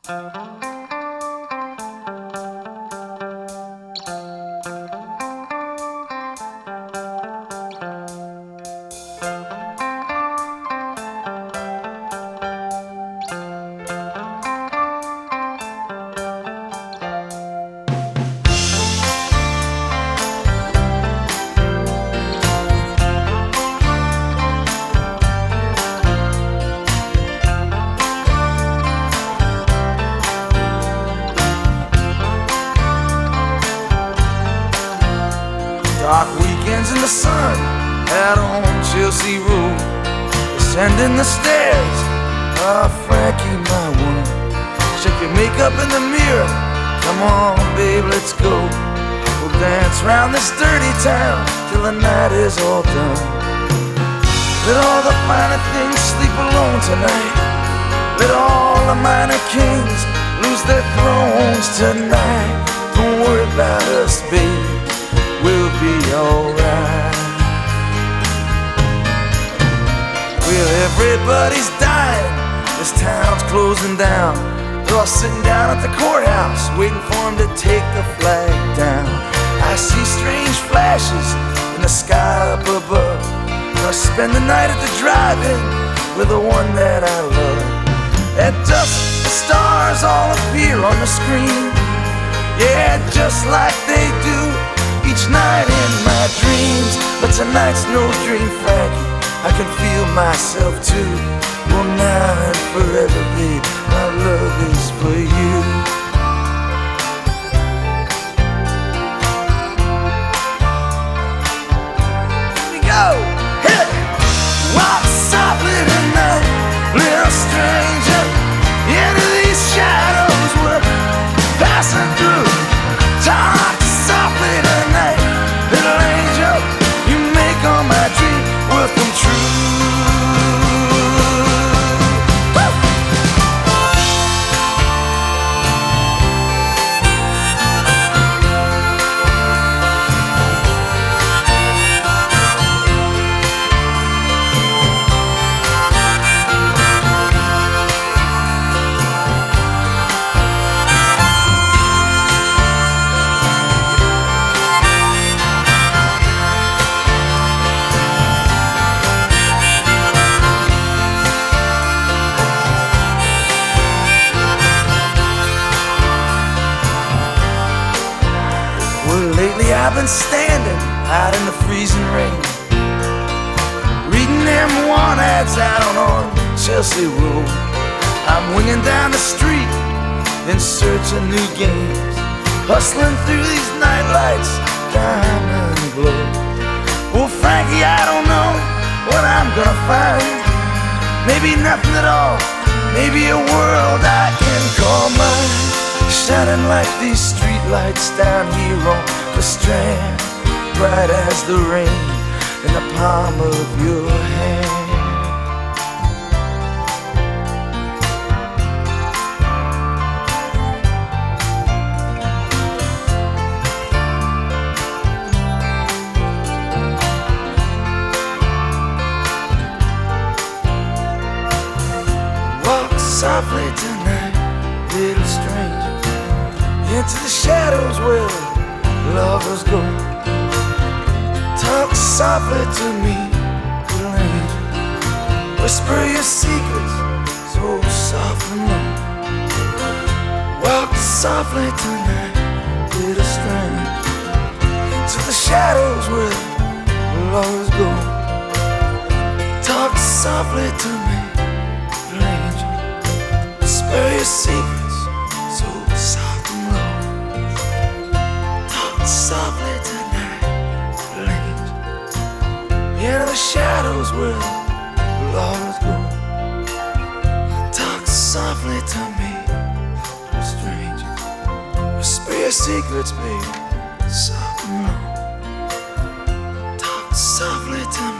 Dark weekends in the sun out on Chelsea Road, ascending the stairs. Frankie, my woman, check your makeup in the mirror. Come on, babe, let's go. We'll dance round this dirty town till the night is all done. Let all the finer things sleep alone tonight. Let all the minor kings lose their thrones tonight. Don't worry about us, baby, we'll be alright. Well, everybody's dying, this town's closing down. They're all sitting down at the courthouse, waiting for them to take the flag down. I see strange flashes in the sky up above. Gonna spend the night at the drive-in with the one that I love. At dusk, the stars all appear on the screen. Yeah, just like they do each night in my dreams. But tonight's no dream, Frankie, I can feel myself too. Well, now and forever, babe, my love is for you. Here we go, hit it! Walk softly tonight, little stranger, into these shadows we're passing through. Talk softly tonight, little angel, you make all my dreams will come true. Lately I've been standing out in the freezing rain, reading them one ads out on Chelsea Road. I'm winging down the street in search of new games, hustling through these nightlights, diamond glow. Well, Frankie, I don't know what I'm gonna find. Maybe nothing at all, maybe a world I can call mine. Shining like these street lights down here on the Strand, bright as the rain in the palm of your hand. Walk softly tonight, little stranger, into the shadows where lovers go. Talk softly to me, little angel, whisper your secrets so soft and low. Walk softly tonight, little stranger, into the shadows where lovers go. Talk softly to me, little angel, whisper your secrets so soft and low. Softly tonight, little angel, into the shadows where lovers go. Talk softly to me, little stranger, whisper your secrets, baby, soft and low. Talk softly to me.